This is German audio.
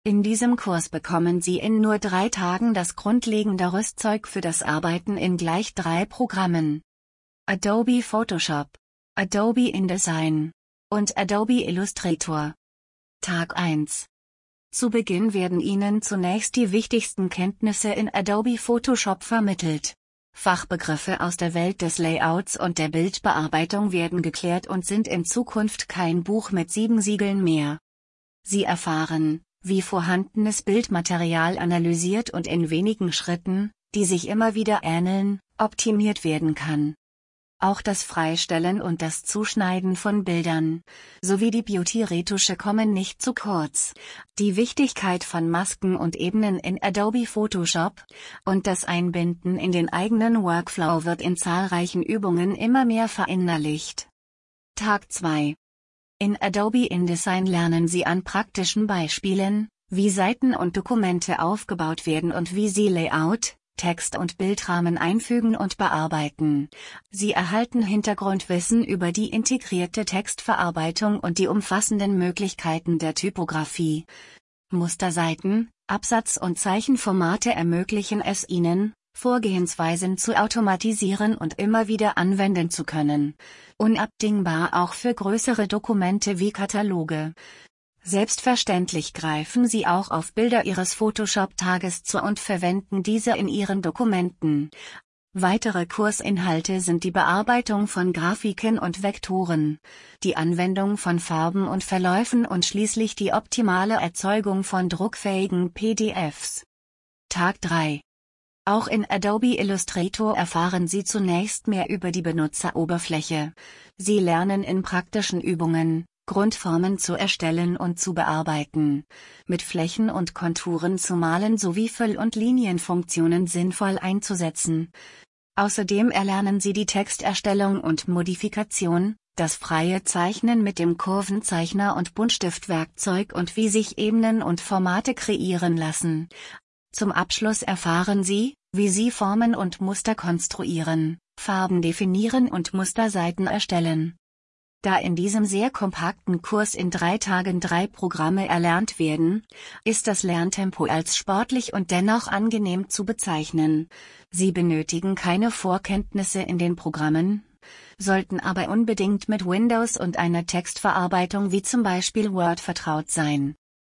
In diesem Kurs bekommen Sie in nur 3 Tagen das grundlegende Rüstzeug für das Arbeiten in gleich 3 Programmen: Adobe Photoshop, Adobe InDesign und Adobe Illustrator. Tag 1. Zu Beginn werden Ihnen zunächst die wichtigsten Kenntnisse in Adobe Photoshop vermittelt. Fachbegriffe aus der Welt des Layouts und der Bildbearbeitung werden geklärt und sind in Zukunft kein Buch mit 7 Siegeln mehr. Sie erfahren, wie vorhandenes Bildmaterial analysiert und in wenigen Schritten, die sich immer wieder ähneln, optimiert werden kann. Auch das Freistellen und das Zuschneiden von Bildern, sowie die Beauty-Retusche kommen nicht zu kurz. Die Wichtigkeit von Masken und Ebenen in Adobe Photoshop und das Einbinden in den eigenen Workflow wird in zahlreichen Übungen immer mehr verinnerlicht. Tag 2. In Adobe InDesign lernen Sie an praktischen Beispielen, wie Seiten und Dokumente aufgebaut werden und wie Sie Layout, Text- und Bildrahmen einfügen und bearbeiten. Sie erhalten Hintergrundwissen über die integrierte Textverarbeitung und die umfassenden Möglichkeiten der Typografie. Musterseiten, Absatz- und Zeichenformate ermöglichen es Ihnen, Vorgehensweisen zu automatisieren und immer wieder anwenden zu können. Unabdingbar auch für größere Dokumente wie Kataloge. Selbstverständlich greifen Sie auch auf Bilder Ihres Photoshop-Tages zu und verwenden diese in Ihren Dokumenten. Weitere Kursinhalte sind die Bearbeitung von Grafiken und Vektoren, die Anwendung von Farben und Verläufen und schließlich die optimale Erzeugung von druckfähigen PDFs. Tag 3. Auch in Adobe Illustrator erfahren Sie zunächst mehr über die Benutzeroberfläche. Sie lernen in praktischen Übungen, Grundformen zu erstellen und zu bearbeiten, mit Flächen und Konturen zu malen sowie Füll- und Linienfunktionen sinnvoll einzusetzen. Außerdem erlernen Sie die Texterstellung und Modifikation, das freie Zeichnen mit dem Kurvenzeichner und Buntstiftwerkzeug und wie sich Ebenen und Formate kreieren lassen. Zum Abschluss erfahren Sie, wie Sie Formen und Muster konstruieren, Farben definieren und Musterseiten erstellen. Da in diesem sehr kompakten Kurs in 3 Tagen 3 Programme erlernt werden, ist das Lerntempo als sportlich und dennoch angenehm zu bezeichnen. Sie benötigen keine Vorkenntnisse in den Programmen, sollten aber unbedingt mit Windows und einer Textverarbeitung wie zum Beispiel Word vertraut sein.